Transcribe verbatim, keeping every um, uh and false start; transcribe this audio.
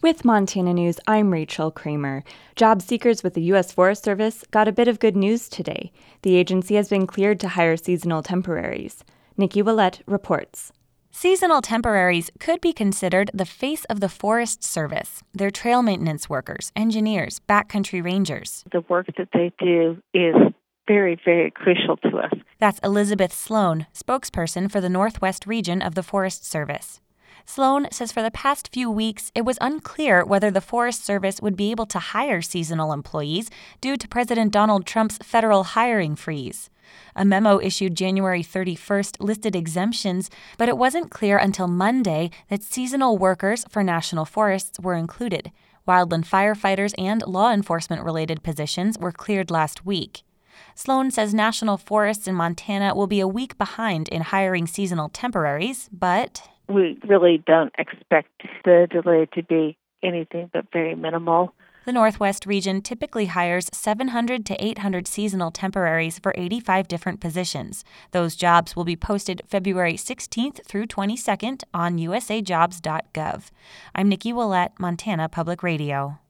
With Montana News, I'm Rachel Kramer. Job seekers with the U S Forest Service got a bit of good news today. The agency has been cleared to hire seasonal temporaries. Nikki Willett reports. Seasonal temporaries could be considered the face of the Forest Service. They're trail maintenance workers, engineers, backcountry rangers. The work that they do is very, very crucial to us. That's Elizabeth Sloan, spokesperson for the Northwest region of the Forest Service. Sloan says for the past few weeks, it was unclear whether the Forest Service would be able to hire seasonal employees due to President Donald Trump's federal hiring freeze. A memo issued January thirty-first listed exemptions, but it wasn't clear until Monday that seasonal workers for national forests were included. Wildland firefighters and law enforcement-related positions were cleared last week. Sloan says national forests in Montana will be a week behind in hiring seasonal temporaries, but we really don't expect the delay to be anything but very minimal. The Northwest region typically hires seven hundred to eight hundred seasonal temporaries for eighty-five different positions. Those jobs will be posted February sixteenth through twenty-second on u s a jobs dot gov. I'm Nikki Willett, Montana Public Radio.